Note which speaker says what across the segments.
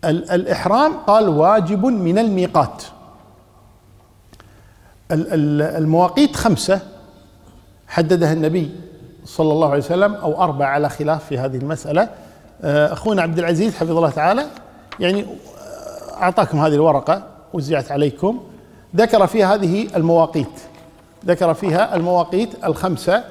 Speaker 1: الإحرام قال واجب من الميقات. المواقيت 5 حددها النبي صلى الله عليه وسلم، أو 4 على خلاف في هذه المسألة. أخونا عبد العزيز حفظه الله تعالى يعني أعطاكم هذه الورقة وزعت عليكم، ذكر فيها هذه المواقيت، ذكر فيها المواقيت 5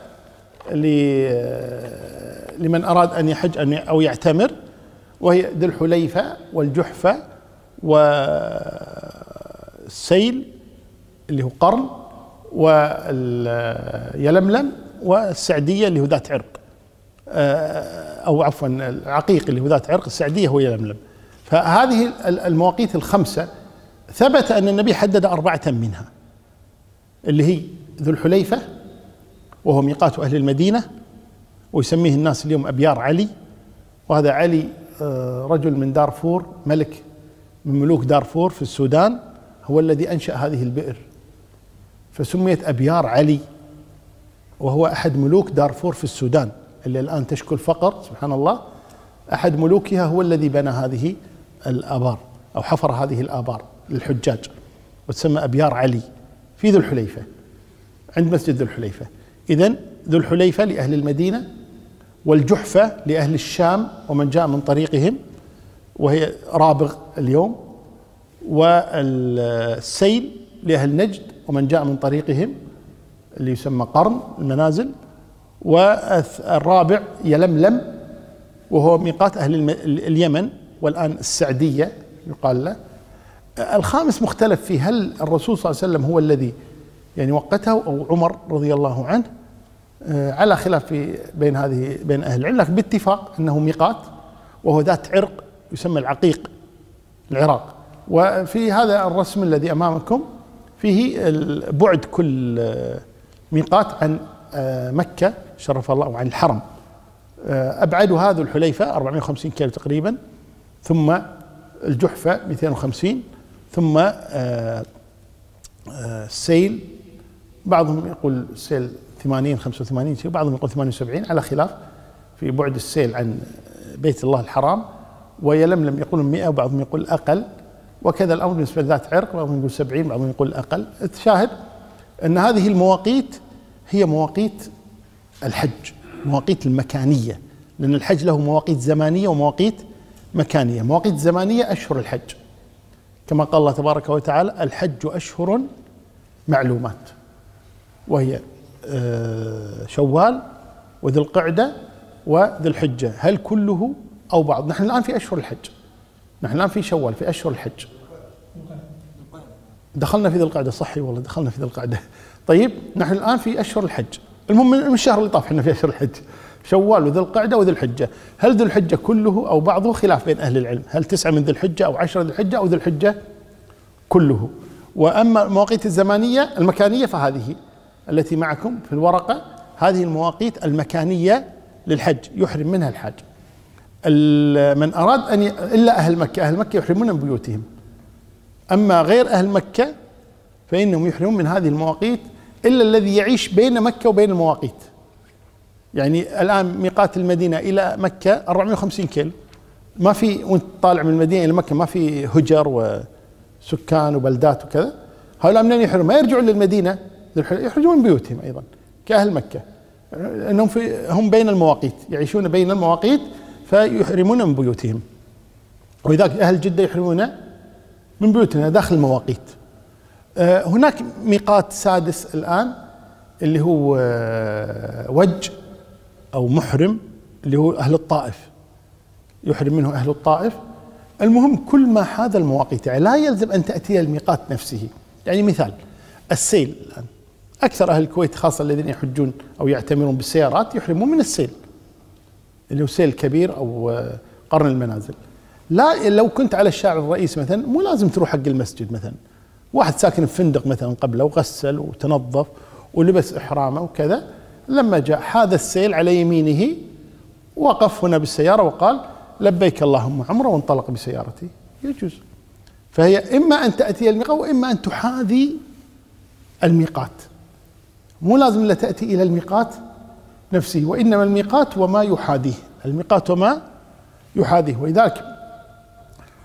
Speaker 1: لمن أراد أن يحج أو يعتمر، وهي ذو الحليفة والجحفة والسيل اللي هو قرن، ويلملم، والسعدية اللي هو ذات عرق، أو عفوا العقيق اللي هو ذات عرق، السعدية هو يلملم. فهذه المواقيت 5 ثبت أن النبي حدد 4 منها، اللي هي ذو الحليفة وهو ميقات أهل المدينة، ويسميه الناس اليوم أبيار علي، وهذا علي رجل من دارفور، ملك من ملوك دارفور في السودان، هو الذي أنشأ هذه البئر، فسميت أبيار علي، وهو أحد ملوك دارفور في السودان اللي الآن تشكو الفقر سبحان الله. أحد ملوكها هو الذي بنى هذه الآبار أو حفر هذه الآبار للحجاج، وتسمى أبيار علي في ذو الحليفة عند مسجد ذو الحليفة. إذن ذو الحليفة لأهل المدينة، والجحفة لأهل الشام ومن جاء من طريقهم وهي رابغ اليوم، والسيل لأهل نجد ومن جاء من طريقهم اللي يسمى قرن المنازل، والرابع يلملم وهو ميقات أهل اليمن، والآن السعدية يقال له. الخامس مختلف فيه، هل الرسول صلى الله عليه وسلم هو الذي يعني وقته أو عمر رضي الله عنه، على خلاف بين أهل العلم، لكن باتفاق أنه ميقات وهو ذات عرق يسمى العقيق العراق. وفي هذا الرسم الذي أمامكم فيه بعد كل ميقات عن مكة شرف الله، وعن الحرم. أبعدها ذو الحليفة 450 كيلو تقريبا، ثم الجحفة 250، ثم السيل بعضهم يقول السيل 80 85 كيلو، بعضهم يقول 78 على خلاف في بعد السيل عن بيت الله الحرام. ويلملم يقولون 100 وبعضهم يقول أقل، وكذا الأمر بالنسبة لذات عرق، بعضهم يقول 70 بعضهم يقول أقل. الشاهد أن هذه المواقيت هي مواقيت الحج، مواقيت المكانية، لأن الحج له مواقيت زمانية ومواقيت مكانية. مواقيت زمانية أشهر الحج، كما قال الله تبارك وتعالى الحج أشهر معلومات، وهي شوال وذي القعدة وذي الحجة، هل كله أو بعض؟ نحن الآن في أشهر الحج، نحن الآن في شوال في أشهر الحج، دخلنا في ذي القعدة، صحي والله دخلنا في ذي القعدة. طيب نحن الآن في أشهر الحج، المهم من الشهر اللي طاف احنا في أشهر الحج، شوال وذي القعدة وذي الحجة. هل ذي الحجة كله أو بعضه؟ خلاف بين أهل العلم، هل 9 من ذي الحجة أو 10 ذي الحجة أو ذي الحجة كله. وأما المواقيت الزمانية المكانية فهذه التي معكم في الورقة، هذه المواقيت المكانية للحج يحرم منها الحاج. من أراد أن إلا أهل مكة، أهل مكة يحرمون من بيوتهم، أما غير أهل مكة فإنهم يحرمون من هذه المواقيت إلا الذي يعيش بين مكة وبين المواقيت. يعني الآن ميقات المدينة إلى مكة 450 كيلو، ما في وانت طالع من المدينة إلى مكة ما في هجر وسكان وبلدات وكذا. هؤلاء منين يحرمون؟ ما يرجعون للمدينة، يخرجون من بيوتهم أيضا كأهل مكة، أنهم هم بين المواقيت، يعيشون بين المواقيت فيحرمون من بيوتهم. ولذلك أهل جدة يحرمون من بيوتنا داخل المواقيت. هناك ميقات سادس الآن اللي هو وج أو محرم، اللي هو أهل الطائف، يحرم منه أهل الطائف. المهم كل ما حاذا المواقيت، يعني لا يلزم أن تأتي الميقات نفسه. يعني مثال السيل الآن، أكثر أهل الكويت خاصة الذين يحجون أو يعتمرون بالسيارات يحرمون من السيل اللي هو سيل كبير أو قرن المنازل. لا لو كنت على الشارع الرئيس مثلا مو لازم تروح حق المسجد، مثلا واحد ساكن في فندق مثلا قبله وغسل وتنظف ولبس إحرامه وكذا، لما جاء حاذ السيل على يمينه وقف هنا بالسيارة وقال لبيك اللهم عمره وانطلق بسيارته، يجوز. فهي إما أن تأتي الميقات وإما أن تحاذي الميقات، مو لازم لا تأتي إلى الميقات نفسه، وإنما الميقات وما يحاذيه، الميقات وما يحاذيه. ولذلك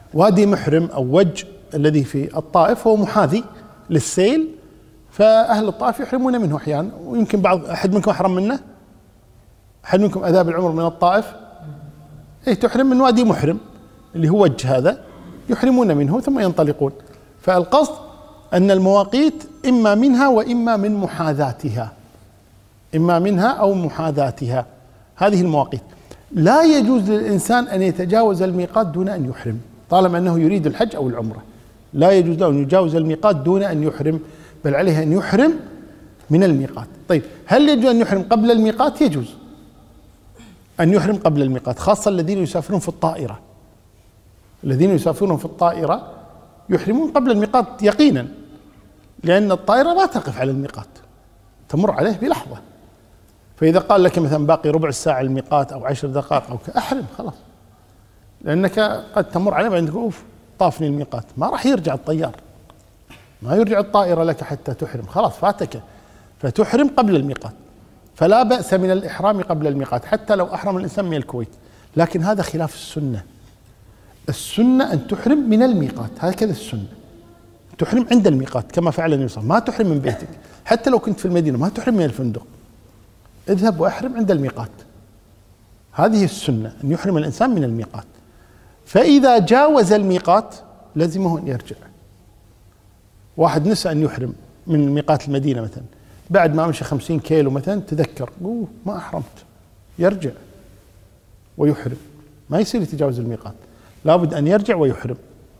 Speaker 1: وادي محرم أو وج الذي في الطائف هو محاذي للسيل، فأهل الطائف يحرمون منه أحيانا، ويمكن أحد منكم أحرم منه؟ أحد منكم أذى بالعمر من الطائف؟ إيه، تحرم من وادي محرم اللي هو وجه هذا، يحرمون منه ثم ينطلقون. فالقصد أن المواقيت إما منها وإما من محاذاتها، إما منها أو محاذاتها، هذه المواقيت. لا يجوز للإنسان أن يتجاوز الميقات دون أن يحرم، طالما أنه يريد الحج أو العمرة، لا يجوز له أن يجاوز الميقات دون أن يحرم، بل عليه أن يحرم من الميقات. طيب، هل يجوز أن يحرم قبل الميقات؟ يجوز أن يحرم قبل الميقات، خاصة الذين يسافرون في الطائرة. الذين يسافرون في الطائرة يحرمون قبل الميقات يقينا، لأن الطائرة ما تقف على الميقات، تمر عليه بلحظة. فإذا قال لك مثلا باقي ربع ساعة الميقات أو 10 دقائق أو أحرم خلاص، لأنك قد تمر عليه بعدين تقول أوف طافني الميقات، ما راح يرجع الطيار، ما يرجع الطائرة لك حتى تحرم، خلاص فاتك، فتحرم قبل الميقات. فلا بأس من الإحرام قبل الميقات حتى لو أحرم الإنسان من الكويت، لكن هذا خلاف السنة. السنة أن تحرم من الميقات، هكذا السنة، تحرم عند الميقات كما فعل النبي صلى الله عليه وسلم. ما تحرم من بيتك، حتى لو كنت في المدينة ما تحرم من الفندق، اذهب وأحرم عند الميقات. هذه السنة، أن يحرم الإنسان من الميقات. فإذا جاوز الميقات لزمه أن يرجع. واحد نسى أن يحرم من ميقات المدينة مثلا، بعد ما مشى 50 كيلو مثلا تذكر ما أحرمت، يرجع ويحرم، ما يصير يتجاوز الميقات، لابد أن يرجع ويحرم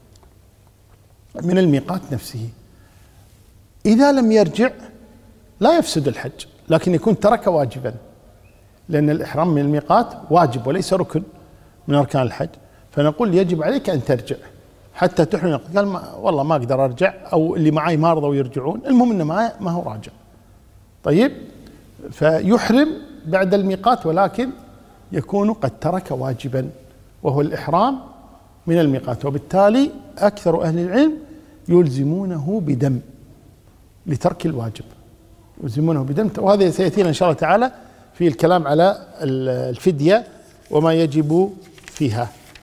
Speaker 1: من الميقات نفسه. إذا لم يرجع لا يفسد الحج، لكن يكون ترك واجبا، لأن الإحرام من الميقات واجب وليس ركن من أركان الحج. فنقول يجب عليك أن ترجع حتى تحرم. قال والله ما أقدر أرجع، أو اللي معي ما رضوا يرجعون، المهم إنه ما هو راجع. طيب، فيحرم بعد الميقات، ولكن يكون قد ترك واجبا وهو الإحرام من الميقات، وبالتالي أكثر أهل العلم يلزمونه بدم لترك الواجب، يلزمونه بدم. وهذا سيأتينا إن شاء الله تعالى في الكلام على الفدية وما يجب فيها.